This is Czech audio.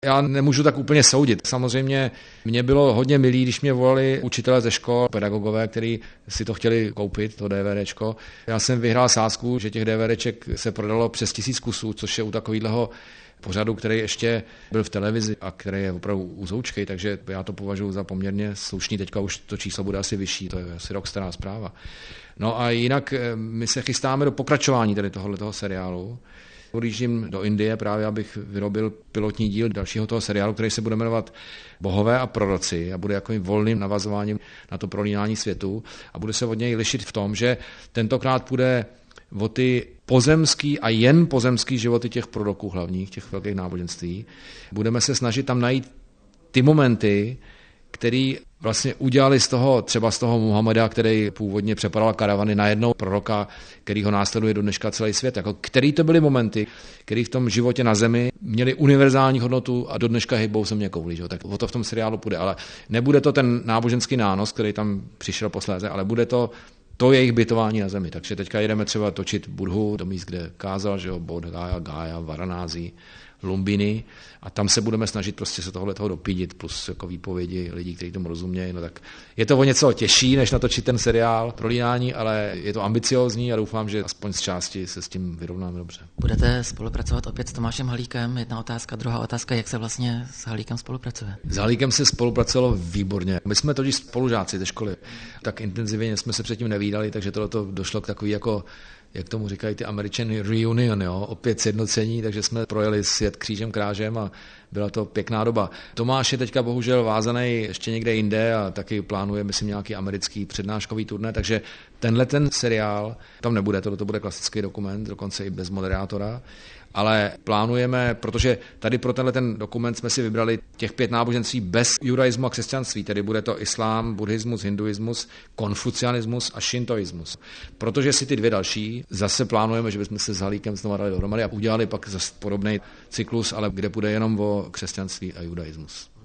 Já nemůžu tak úplně soudit. Samozřejmě mě bylo hodně milý, když mě volali učitelé ze škol, pedagogové, kteří si to chtěli koupit, to DVDčko. Já jsem vyhrál sázku, že těch DVDček se prodalo přes 1000 kusů, což je u takového pořadu, který ještě byl v televizi a který je opravdu uzoučkej, takže já to považuji za poměrně slušný. Teďka už to číslo bude asi vyšší, to je asi rok stará zpráva. No a jinak my se chystáme do pokračování tady tohoto seriálu. Odjíždím do Indie právě, abych vyrobil pilotní díl dalšího toho seriálu, který se bude jmenovat Bohové a proroci a bude takovým volným navazováním na to prolínání světu a bude se od něj lišit v tom, že tentokrát půjde o ty pozemský a jen pozemský životy těch proroků hlavních, těch velkých náboženství. Budeme se snažit tam najít ty momenty, který vlastně udělali třeba z toho Muhameda, který původně přepadal karavany, na jednoho proroka, který ho následuje do dneška celý svět. Jako který to byly momenty, který v tom životě na zemi měli univerzální hodnotu a do dneška hejbou se mě koulí. Že? Tak o to v tom seriálu půjde. Ale nebude to ten náboženský nános, který tam přišel posléze, ale bude to jejich bytování na zemi. Takže teďka jedeme třeba točit Budhu do míst, kde kázal, že jo, Bodh Gaya, Gaya, Varanasi, Lumbini a tam se budeme snažit prostě se tohle toho dopídit plus jako výpovědi lidí, kteří tomu rozumějí. No tak je to o něco těžší, než natočit ten seriál Prolínání, ale je to ambiciózní a doufám, že aspoň z části se s tím vyrovnáme dobře. Budete spolupracovat opět s Tomášem Halíkem? Jedna otázka, druhá otázka, jak se vlastně s Halíkem spolupracuje? S Halíkem se spolupracovalo výborně. My jsme totiž spolužáci ze školy. Tak intenzivně jsme se předtím nevídali, takže tohleto došlo k takový jako, jak tomu říkají ty Američany, reunion, jo? Opět sjednocení, takže jsme projeli svět křížem krážem a byla to pěkná doba. Tomáš je teďka bohužel vázaný ještě někde jinde a taky plánuje, myslím, nějaký americký přednáškový turné, takže ten seriál tam nebude, to bude klasický dokument, dokonce i bez moderátora, ale plánujeme, protože tady pro ten dokument jsme si vybrali těch 5 náboženství bez judaismu a křesťanství, tedy bude to islám, buddhismus, hinduismus, konfucianismus a šintoismus. Protože si ty 2 další zase plánujeme, že bychom se s Halíkem znovu dali dohromady a udělali pak zase podobný cyklus, ale kde bude jenom o křesťanství a judaismus.